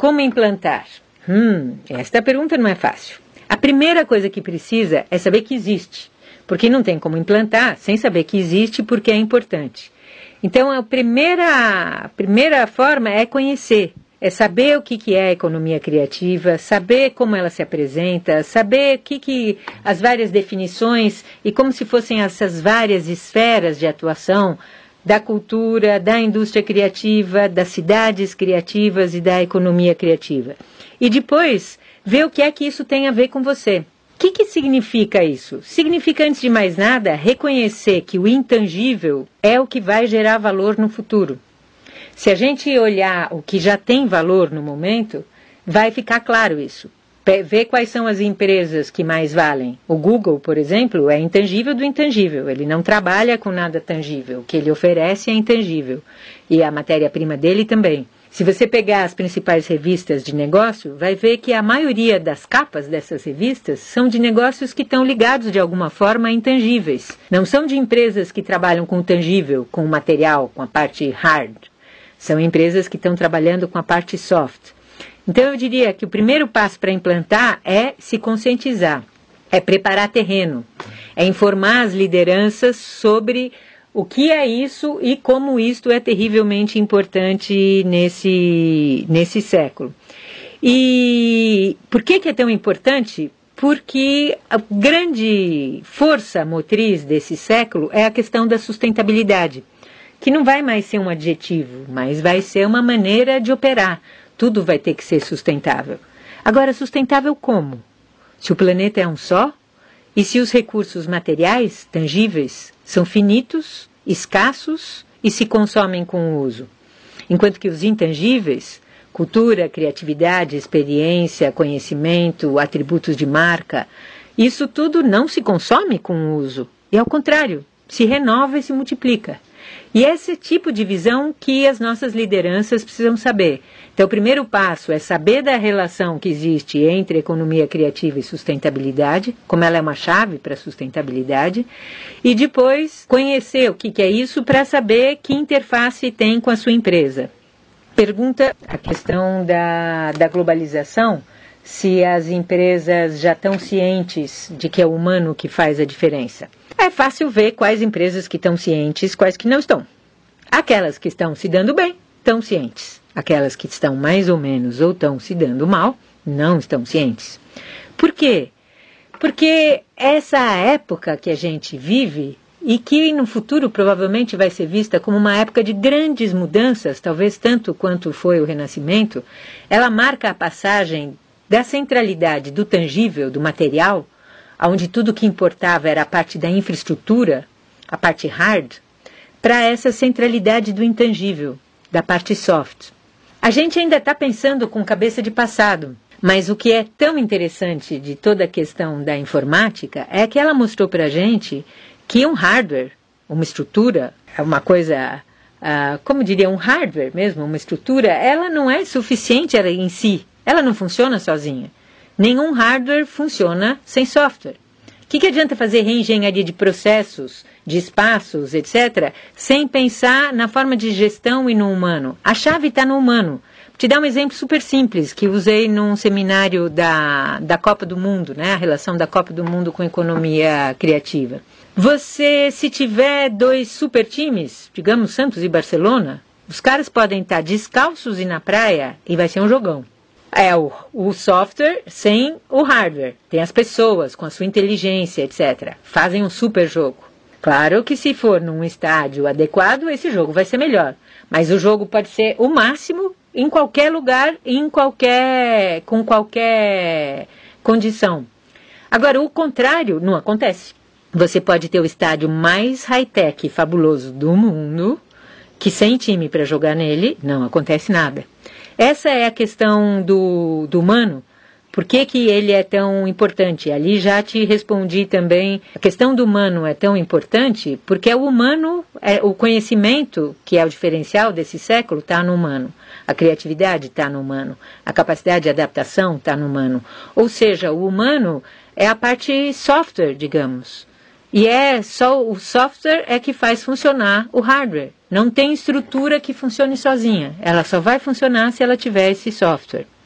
como implantar? Esta pergunta não é fácil. A primeira coisa que precisa é saber que existe, porque não tem como implantar sem saber que existe, porque é importante. Então, a primeira forma é conhecer, é saber o que é a economia criativa, saber como ela se apresenta, saber o que as várias definições e como se fossem essas várias esferas de atuação da cultura, da indústria criativa, das cidades criativas e da economia criativa. E depois, ver o que é que isso tem a ver com você. O que significa isso? Significa, antes de mais nada, reconhecer que o intangível é o que vai gerar valor no futuro. Se a gente olhar o que já tem valor no momento, vai ficar claro isso. Ver quais são as empresas que mais valem. O Google, por exemplo, é intangível do intangível. Ele não trabalha com nada tangível. O que ele oferece é intangível. E a matéria-prima dele também. Se você pegar as principais revistas de negócio, vai ver que a maioria das capas dessas revistas são de negócios que estão ligados de alguma forma a intangíveis. Não são de empresas que trabalham com o tangível, com o material, com a parte hard. São empresas que estão trabalhando com a parte soft. Então eu diria que o primeiro passo para implantar é se conscientizar, é preparar terreno, é informar as lideranças sobre o que é isso e como isto é terrivelmente importante nesse século. E por que é tão importante? Porque a grande força motriz desse século é a questão da sustentabilidade, que não vai mais ser um adjetivo, mas vai ser uma maneira de operar. Tudo vai ter que ser sustentável. Agora, sustentável como? Se o planeta é um só? E se os recursos materiais, tangíveis, são finitos, escassos e se consomem com o uso? Enquanto que os intangíveis, cultura, criatividade, experiência, conhecimento, atributos de marca, isso tudo não se consome com o uso. E ao contrário, se renova e se multiplica. E esse tipo de visão que as nossas lideranças precisam saber. Então, o primeiro passo é saber da relação que existe entre economia criativa e sustentabilidade, como ela é uma chave para a sustentabilidade, e depois conhecer o que é isso para saber que interface tem com a sua empresa. Pergunta a questão da globalização, se as empresas já estão cientes de que é o humano que faz a diferença. É fácil ver quais empresas que estão cientes, quais que não estão. Aquelas que estão se dando bem, estão cientes. Aquelas que estão mais ou menos ou estão se dando mal, não estão cientes. Por quê? Porque essa época que a gente vive, e que no futuro provavelmente vai ser vista como uma época de grandes mudanças, talvez tanto quanto foi o Renascimento, ela marca a passagem da centralidade do tangível, do material, onde tudo que importava era a parte da infraestrutura, a parte hard, para essa centralidade do intangível, da parte soft. A gente ainda está pensando com cabeça de passado, mas o que é tão interessante de toda a questão da informática é que ela mostrou para a gente que um hardware, uma estrutura, uma coisa, como diria, um hardware mesmo, uma estrutura, ela não é suficiente ela em si, ela não funciona sozinha. Nenhum hardware funciona sem software. O que adianta fazer reengenharia de processos, de espaços, etc., sem pensar na forma de gestão e no humano? A chave está no humano. Vou te dar um exemplo super simples que usei num seminário da Copa do Mundo, né? A relação da Copa do Mundo com economia criativa. Você, se tiver dois super times, digamos Santos e Barcelona, os caras podem estar descalços e na praia e vai ser um jogão. É o software sem o hardware. Tem as pessoas com a sua inteligência, etc. Fazem um super jogo. Claro que se for num estádio adequado, esse jogo vai ser melhor. Mas o jogo pode ser o máximo em qualquer lugar, com qualquer condição. Agora, o contrário não acontece. Você pode ter o estádio mais high-tech e fabuloso do mundo, que sem time para jogar nele, não acontece nada. Essa é a questão do humano. Por que ele é tão importante? Ali já te respondi também. A questão do humano é tão importante porque é o humano, o conhecimento, que é o diferencial desse século, está no humano. A criatividade está no humano. A capacidade de adaptação está no humano. Ou seja, o humano é a parte software, digamos. E é só o software é que faz funcionar o hardware. Não tem estrutura que funcione sozinha. Ela só vai funcionar se ela tiver esse software.